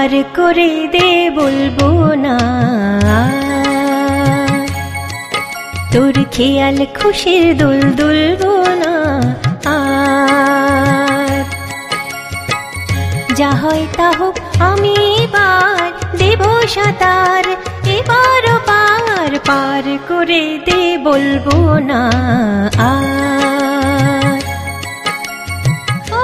পার করে দে বলবো না। তোর খেয়াল খুশির দোল দুলবো না আর। যা হয় তা হোক আমি এবার দেব সাঁতার, এবারও পার পার করে দে বলবো না আর। ও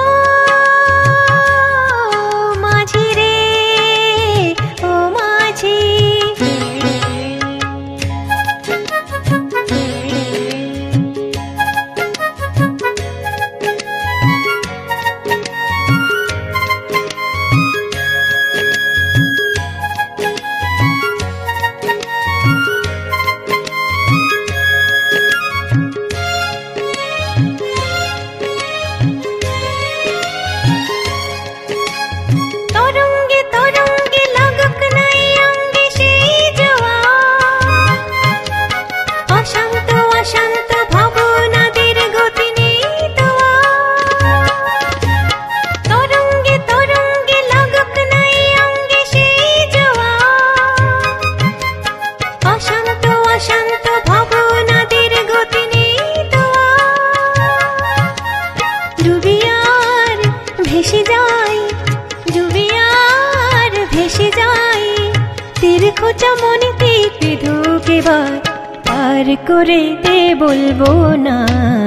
মাঝি রে ও মাঝি, ভেসে যাই ডুবে আর ভেসে যাই, তীর খোঁচা মনেতে ঢুক এবার পার করে দে বলবো না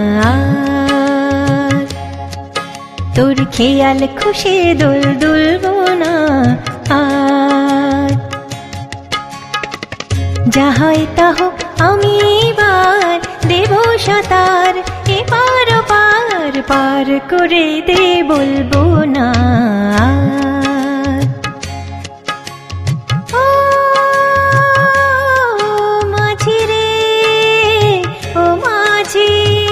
আর। তোর খেয়াল খুশি দোল দুলবো না আর। যা হয় তা হোক আমি এবার দেব সাঁতার, এবারও পার পার করে দে বলবো না আর। ও মাঝি রে ও মাঝি,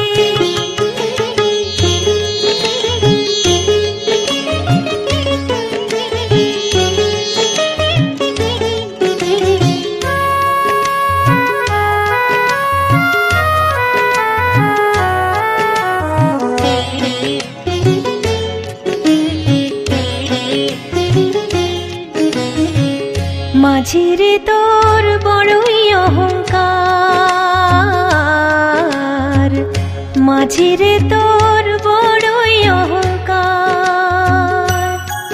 মাঝি রে তোর বড়ই অহংকার, মাঝি রে তোর বড়ই অহংকার।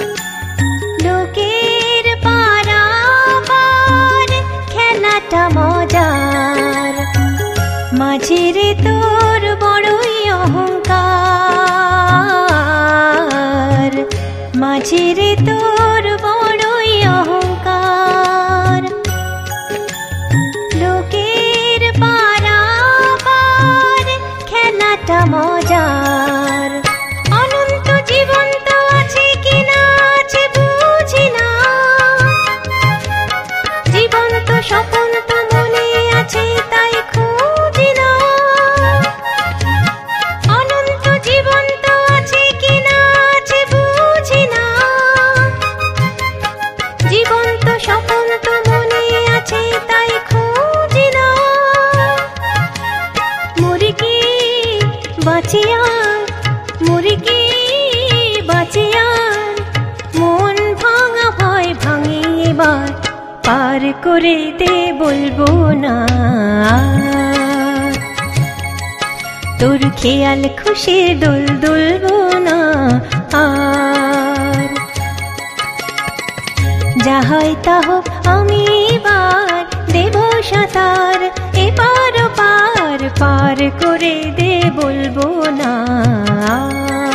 লোকের পারাবার খেলাটা মজার, মাঝি রে তোর বড়ই অহংকার, মাঝি রে তোর বড়ই অহংকার। লোকের পারাবার খেলাটা মজার, অনন্ত জীবন তো আছে কিনা আছে বুঝি না, জীবন তো স্বপন তো মনে আছে তাই খুঁজি না। অনন্ত জীবন তো আছে কিনা আছে বুঝি না, জীবন তো স্বপন তো মনে আছে তাই খুঁজি না। মুরগি বাঁচিয়ার মুরগি বাঁচিয়ার, মন ভাঙা ভয় ভাঙি এবার পার করে দে বলবো না আর। তোর খেয়াল খুশির দোল দুলবো না আর। যা হয় তা হোক আমি এবার দেব সাঁতার, এবারও পার পার করে দে বলবো না।